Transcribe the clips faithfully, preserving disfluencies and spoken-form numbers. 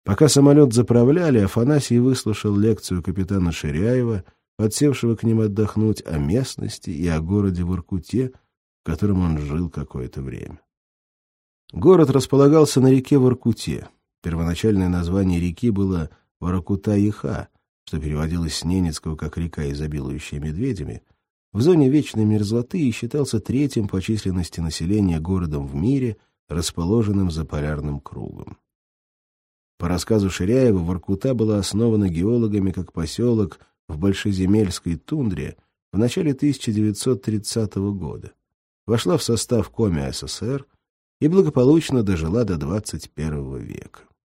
Пока самолет заправляли, Афанасий выслушал лекцию капитана Ширяева, подсевшего к ним отдохнуть, о местности и о городе Воркуте, в котором он жил какое-то время. Город располагался на реке Воркуте. Первоначальное название реки было Ворокута-Яха, что переводилось с ненецкого как «река, изобилующая медведями», в зоне вечной мерзлоты и считался третьим по численности населения городом в мире, расположенным за полярным кругом. По рассказу Ширяева, Воркута была основана геологами как поселок в Большеземельской тундре в начале тысяча девятьсот тридцатого года, вошла в состав Коми СССР и благополучно дожила до двадцать первого века.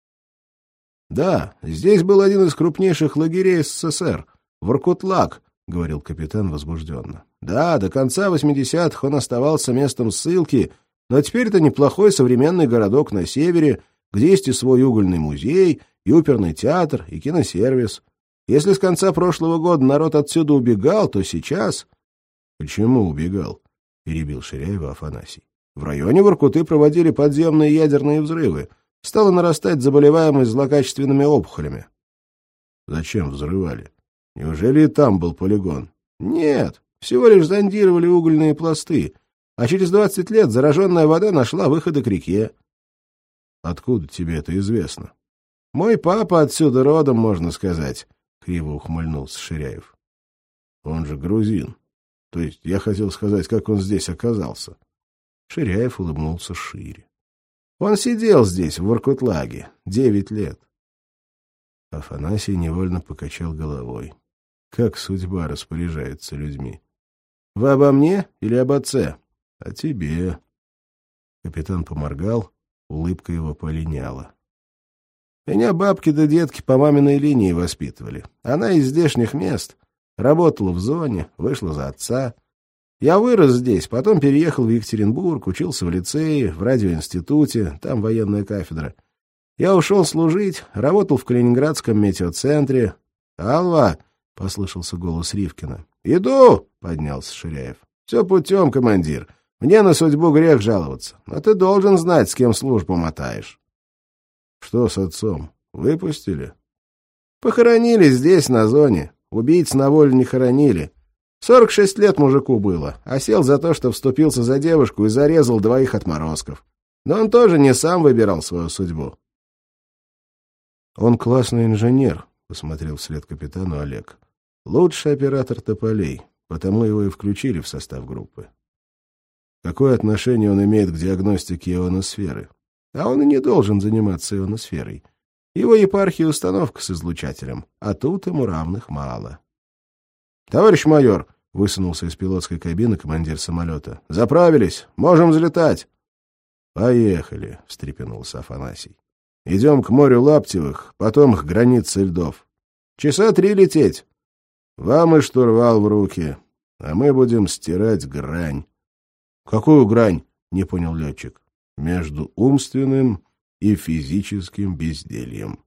«Да, здесь был один из крупнейших лагерей СССР — Воркутлак», — говорил капитан возбужденно. «Да, до конца восьмидесятых он оставался местом ссылки, но теперь это неплохой современный городок на севере, где есть и свой угольный музей, и оперный театр, и киносервис. Если с конца прошлого года народ отсюда убегал, то сейчас...» «Почему убегал?» — перебил Ширяева Афанасий. «В районе Воркуты проводили подземные ядерные взрывы. Стала нарастать заболеваемость злокачественными опухолями». «Зачем взрывали? Неужели и там был полигон?» «Нет, всего лишь зондировали угольные пласты, а через двадцать лет зараженная вода нашла выходы к реке». «Откуда тебе это известно?» «Мой папа отсюда родом, можно сказать», — криво ухмыльнулся Ширяев. «Он же грузин. То есть я хотел сказать, как он здесь оказался». Ширяев улыбнулся шире. «Он сидел здесь, в Воркутлаге, девять лет». Афанасий невольно покачал головой. Как судьба распоряжается людьми? «Вы обо мне или об отце?» «О тебе». Капитан поморгал, улыбка его полиняла. «Меня бабки да детки по маминой линии воспитывали. Она из здешних мест. Работала в зоне, вышла за отца. Я вырос здесь, потом переехал в Екатеринбург, учился в лицее, в радиоинституте, там военная кафедра. Я ушел служить, работал в Калининградском метеоцентре. «Алва!» — послышался голос Ривкина. «Иду!» — поднялся Ширяев. «Все путем, командир. Мне на судьбу грех жаловаться. Но ты должен знать, с кем службу мотаешь». «Что с отцом? Выпустили?» «Похоронили здесь, на зоне. Убийц на воле не хоронили. Сорок шесть лет мужику было, а сел за то, что вступился за девушку и зарезал двоих отморозков. Но он тоже не сам выбирал свою судьбу». «Он классный инженер», — посмотрел вслед капитану Олег. «Лучший оператор тополей, потому его и включили в состав группы». «Какое отношение он имеет к диагностике ионосферы?» «А он и не должен заниматься ионосферой. Его епархия — установка с излучателем, а тут ему равных мало». «Товарищ майор», — высунулся из пилотской кабины командир самолета, — «заправились, можем взлетать». «Поехали», — встрепенулся Афанасий. «Идем к морю Лаптевых, потом к границе льдов. Часа три лететь. Вам и штурвал в руки, а мы будем стирать грань». «Какую грань?» — не понял летчик. «Между умственным и физическим бездельем».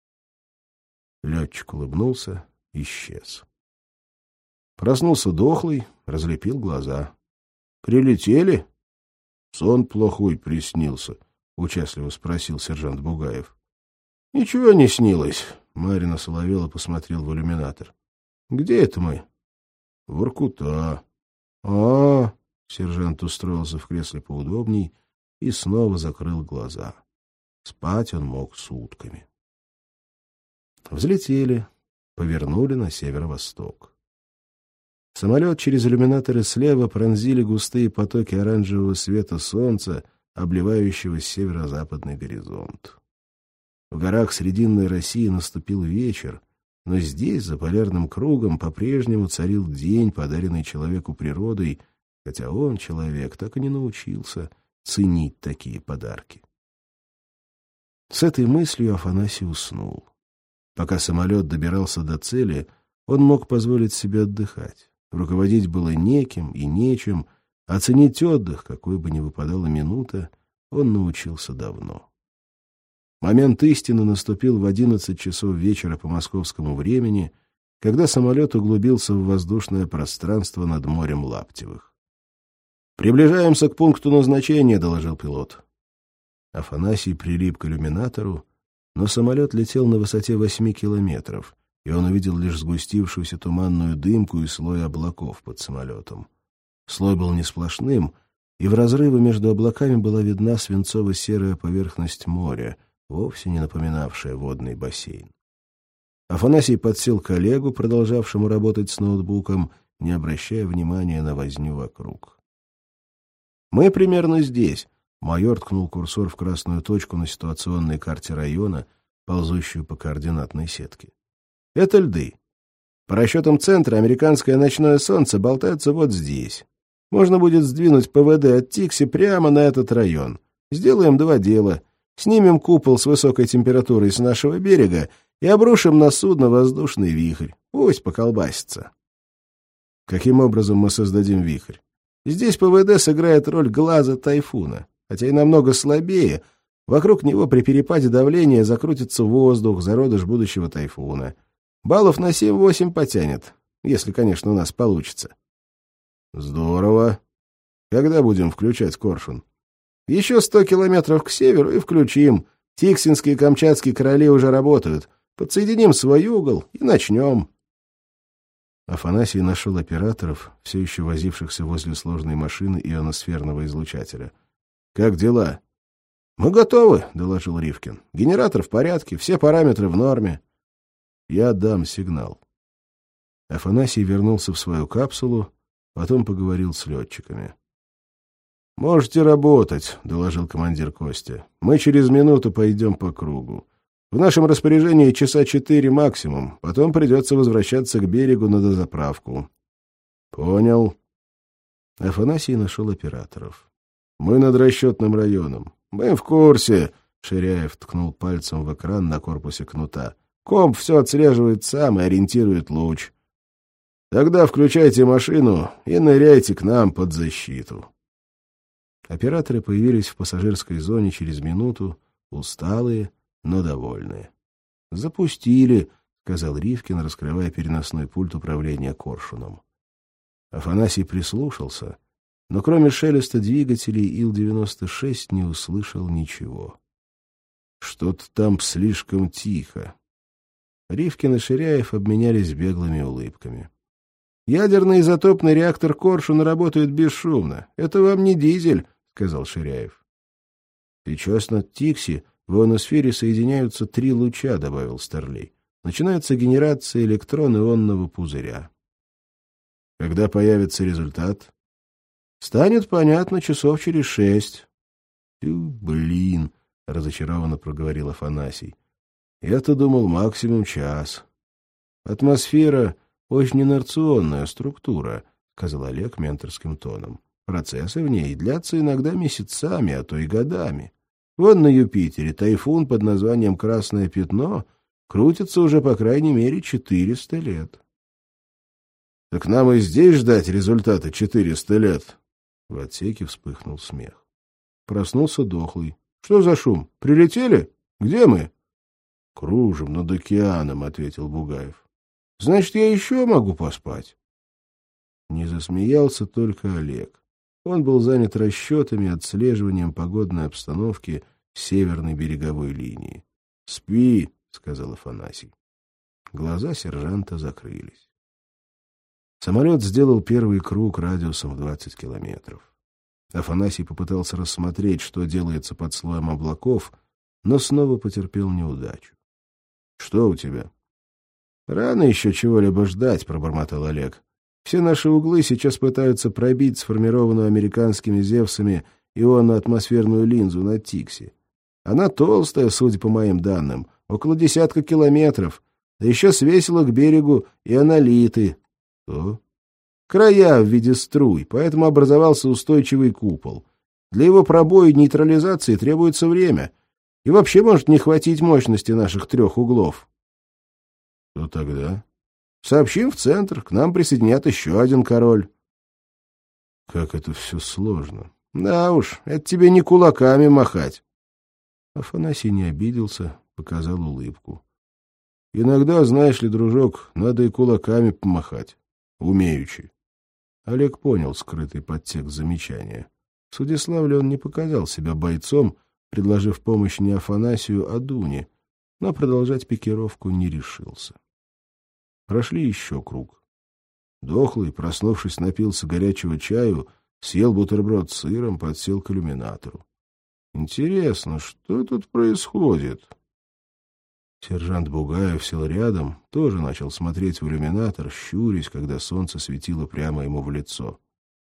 Летчик улыбнулся, исчез. Проснулся дохлый, разлепил глаза. «Прилетели?» «Сон плохой приснился», — участливо спросил сержант Бугаев. «Ничего не снилось», — Марина соловела посмотрел в иллюминатор. «Где это мы?» «Воркута». «А-а-а», — сержант устроился в кресле поудобней и снова закрыл глаза. Спать он мог сутками. Взлетели, повернули на северо-восток. Самолет через иллюминаторы слева пронзили густые потоки оранжевого света солнца, обливающего северо-западный горизонт. В горах Срединной России наступил вечер, но здесь, за полярным кругом, по-прежнему царил день, подаренный человеку природой, хотя он, человек, так и не научился ценить такие подарки. С этой мыслью Афанасий уснул. Пока самолет добирался до цели, он мог позволить себе отдыхать. Руководить было неким и нечем, оценить отдых, какой бы ни выпадала минута, он научился давно. Момент истины наступил в одиннадцать часов вечера по московскому времени, когда самолет углубился в воздушное пространство над морем Лаптевых. «Приближаемся к пункту назначения», — доложил пилот. Афанасий прилип к иллюминатору Но самолет летел на высоте восьми километров, и он увидел лишь сгустившуюся туманную дымку и слой облаков под самолетом. Слой был не сплошным, и в разрыве между облаками была видна свинцово-серая поверхность моря, вовсе не напоминавшая водный бассейн. Афанасий подсел к Олегу, продолжавшему работать с ноутбуком, не обращая внимания на возню вокруг. «Мы примерно здесь», — майор ткнул курсор в красную точку на ситуационной карте района, ползущую по координатной сетке. «Это льды. По расчетам центра, американское ночное солнце болтается вот здесь. Можно будет сдвинуть ПВД от Тикси прямо на этот район. Сделаем два дела. Снимем купол с высокой температурой с нашего берега и обрушим на судно воздушный вихрь. Пусть поколбасится». «Каким образом мы создадим вихрь?» «Здесь ПВД сыграет роль глаза тайфуна, хотя и намного слабее. Вокруг него при перепаде давления закрутится воздух, зародыш будущего тайфуна. Баллов на семь-восемь потянет, если, конечно, у нас получится». «Здорово. Когда будем включать коршун?» «Еще сто километров к северу и включим. Тиксинские и камчатские короли уже работают. Подсоединим свой угол и начнем». Афанасий нашел операторов, все еще возившихся возле сложной машины ионосферного излучателя. «Как дела?» «Мы готовы», — доложил Ривкин. «Генератор в порядке, все параметры в норме». «Я дам сигнал». Афанасий вернулся в свою капсулу, потом поговорил с летчиками. «Можете работать», — доложил командир Костя. «Мы через минуту пойдем по кругу. В нашем распоряжении часа четыре максимум, потом придется возвращаться к берегу на дозаправку». «Понял». Афанасий нашел операторов. «Мы над расчетным районом». «Мы в курсе», — Ширяев ткнул пальцем в экран на корпусе кнута. «Комп все отслеживает сам и ориентирует луч. Тогда включайте машину и ныряйте к нам под защиту». Операторы появились в пассажирской зоне через минуту, усталые, но довольные. «Запустили», — сказал Ривкин, раскрывая переносной пульт управления коршуном. Афанасий прислушался, но кроме шелеста двигателей Ил девяносто шесть не услышал ничего. «Что-то там слишком тихо». Ривкин и Ширяев обменялись беглыми улыбками. «Ядерный изотопный реактор «Коршун» работает бесшумно. Это вам не дизель», — сказал Ширяев. «Сейчас над Тикси в ионосфере соединяются три луча», — добавил Старлей. «Начинается генерация электрон-ионного пузыря». «Когда появится результат?» «Станет понятно часов через шесть». «Блин», — разочарованно проговорил Афанасий. «Я-то думал максимум час». «Атмосфера — очень инерционная структура», — сказал Олег менторским тоном. «Процессы в ней длятся иногда месяцами, а то и годами. Вон на Юпитере тайфун под названием «Красное пятно» крутится уже по крайней мере четыреста лет». «Так нам и здесь ждать результата четыреста лет?» В отсеке вспыхнул смех. Проснулся дохлый. «Что за шум? Прилетели? Где мы?» «Кружим над океаном», — ответил Бугаев. «Значит, я еще могу поспать?» Не засмеялся только Олег. Он был занят расчетами и отслеживанием погодной обстановки северной береговой линии. «Спи», — сказал Афанасий. Глаза сержанта закрылись. Самолет сделал первый круг радиусом в двадцать километров. Афанасий попытался рассмотреть, что делается под слоем облаков, но снова потерпел неудачу. «Что у тебя?» «Рано еще чего-либо ждать», — пробормотал Олег. «Все наши углы сейчас пытаются пробить сформированную американскими «Зевсами» ионно-атмосферную линзу на Тикси. Она толстая, судя по моим данным, около десятка километров, да еще свесила к берегу ионолиты». «Что?» «Края в виде струй, поэтому образовался устойчивый купол. Для его пробоя и нейтрализации требуется время, и вообще может не хватить мощности наших трех углов». «Что тогда?» «Сообщим в центр, к нам присоединят еще один король». «Как это все сложно». «Да уж, это тебе не кулаками махать». Афанасий не обиделся, показал улыбку. «Иногда, знаешь ли, дружок, надо и кулаками помахать. Умеючи». Олег понял скрытый подтекст замечания. В Судиславле он не показал себя бойцом, предложив помощь не Афанасию, а Дуне. но продолжать пикировку не решился. Прошли еще круг. Дохлый, проснувшись, напился горячего чаю, съел бутерброд с сыром, подсел к иллюминатору. Интересно, что тут происходит? Сержант Бугаев сел рядом, тоже начал смотреть в иллюминатор, щурясь, когда солнце светило прямо ему в лицо.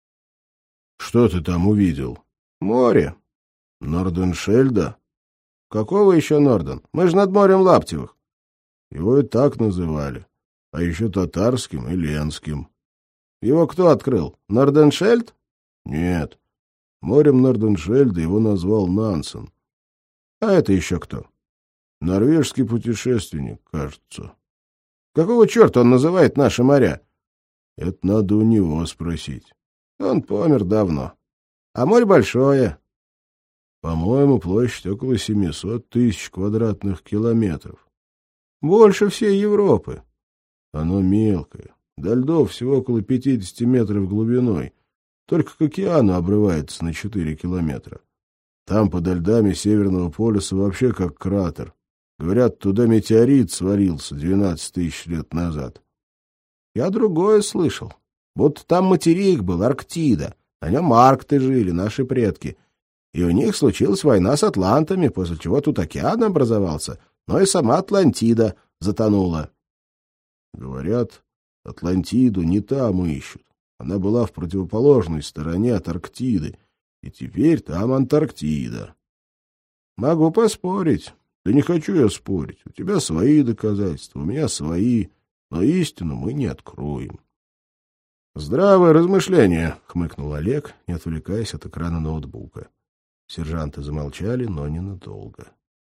— Что ты там увидел? — Море. — Норденшельда? — Какого еще Норден? Мы же над морем Лаптевых. Его и так называли, а еще татарским и ленским. — Его кто открыл? Норденшельд? — Нет. Морем Норденшельда его назвал Нансен. — А это еще кто? — Норвежский путешественник, кажется. — Какого черта он называет наши моря? — Это надо у него спросить. Он помер давно. А море большое. По-моему, площадь около семисот тысяч квадратных километров. Больше всей Европы. Оно мелкое. До льдов всего около пятидесяти метров глубиной. Только к океану обрывается на четыре километра. Там подо льдами Северного полюса вообще как кратер. Говорят, туда метеорит свалился двенадцать тысяч лет назад. Я другое слышал. Будто там материк был, Арктида. На нем аркты жили, наши предки. И у них случилась война с атлантами, после чего тут океан образовался, но и сама Атлантида затонула. Говорят, Атлантиду не там ищут. Она была в противоположной стороне от Арктиды, и теперь там Антарктида. Могу поспорить. Да не хочу я спорить. У тебя свои доказательства, у меня свои, но истину мы не откроем. «Здравое размышление», — хмыкнул Олег, не отвлекаясь от экрана ноутбука. Сержанты замолчали, но ненадолго.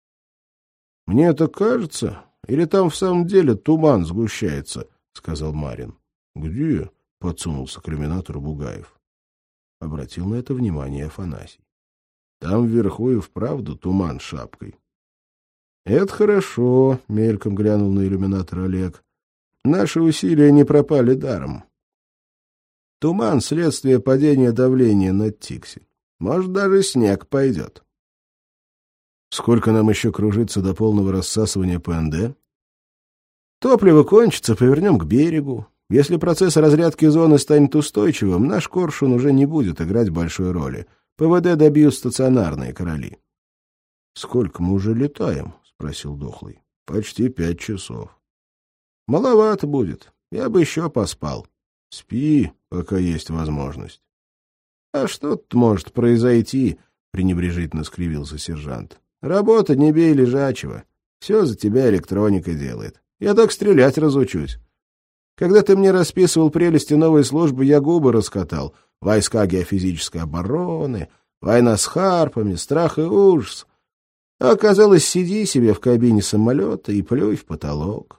«Мне это кажется, или там в самом деле туман сгущается?» — сказал Марин. «Где?» — подсунулся к иллюминатору Бугаев. Обратил на это внимание Афанасий. «Там вверху и вправду туман шапкой». «Это хорошо», — мельком глянул на иллюминатор Олег. «Наши усилия не пропали даром. Туман — следствие падения давления над Тикси. Может, даже снег пойдет». «Сколько нам еще кружиться до полного рассасывания ПНД?» «Топливо кончится, повернем к берегу. Если процесс разрядки зоны станет устойчивым, наш коршун уже не будет играть большой роли. ПВД добьют стационарные короли». «Сколько мы уже летаем?» — спросил Дохлый. «Почти пять часов». «Маловато будет. Я бы еще поспал». «Спи, пока есть возможность». «А что тут может произойти?» — пренебрежительно скривился сержант. «Работа не бей лежачего. Все за тебя электроника делает. Я так стрелять разучусь. Когда ты мне расписывал прелести новой службы, я губы раскатал. Войска геофизической обороны, война с харпами, страх и ужас. А оказалось, сиди себе в кабине самолета и плюй в потолок».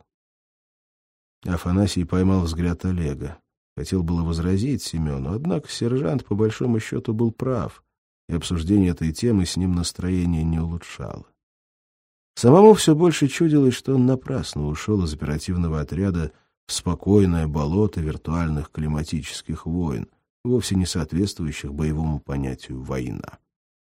Афанасий поймал взгляд Олега. Хотел было возразить Семену, однако сержант по большому счету был прав, и обсуждение этой темы с ним настроение не улучшало. Самому все больше чудилось, что он напрасно ушел из оперативного отряда в спокойное болото виртуальных климатических войн, вовсе не соответствующих боевому понятию «война».